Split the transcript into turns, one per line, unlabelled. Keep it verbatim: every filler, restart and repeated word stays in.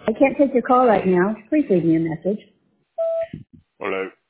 I can't take your call right now. Please leave me a message.
Hello.